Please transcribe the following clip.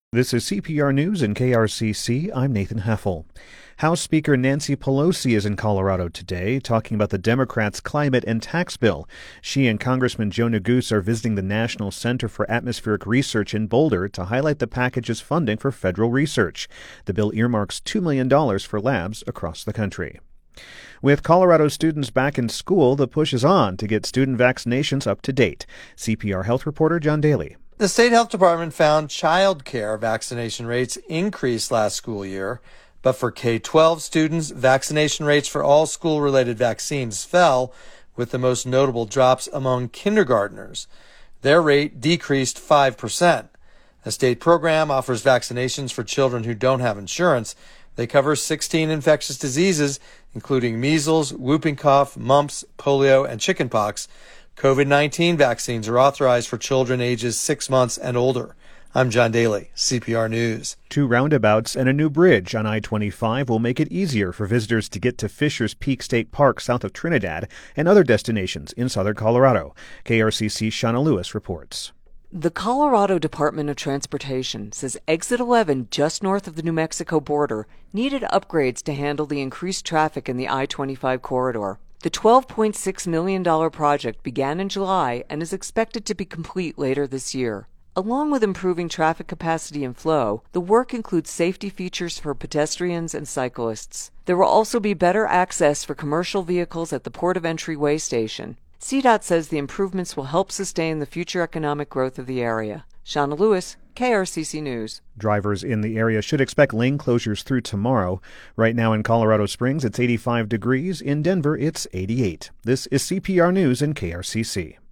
This is CPR News and KRCC. I'm Nathan Heffel. House Speaker Nancy Pelosi is in Colorado today talking about the Democrats' climate and tax bill. She and Congressman Joe Neguse are visiting the National Center for Atmospheric Research in Boulder to highlight the package's funding for federal research. The bill earmarks $2 million for labs across the country. With Colorado students back in school, the push is on to get student vaccinations up to date. CPR Health reporter John Daly. The state health department found child care vaccination rates increased last school year, but for K-12 students, vaccination rates for all school-related vaccines fell, with the most notable drops among kindergartners. Their rate decreased 5%. A state program offers vaccinations for children who don't have insurance. They cover 16 infectious diseases, including measles, whooping cough, mumps, polio, and chickenpox. COVID-19 vaccines are authorized for children ages 6 months and older. I'm John Daly, CPR News. 2 roundabouts and a new bridge on I-25 will make it easier for visitors to get to Fisher's Peak State Park south of Trinidad and other destinations in southern Colorado. KRCC's Shauna Lewis reports. The Colorado Department of Transportation says Exit 11, just north of the New Mexico border, needed upgrades to handle the increased traffic in the I-25 corridor. The $12.6 million project began in July and is expected to be complete later this year. Along with improving traffic capacity and flow, the work includes safety features for pedestrians and cyclists. There will also be better access for commercial vehicles at the Port of Entry Way station. CDOT says the improvements will help sustain the future economic growth of the area. Shauna Lewis, KRCC News. Drivers in the area should expect lane closures through tomorrow. Right now in Colorado Springs, it's 85 degrees. In Denver, it's 88. This is CPR News and KRCC.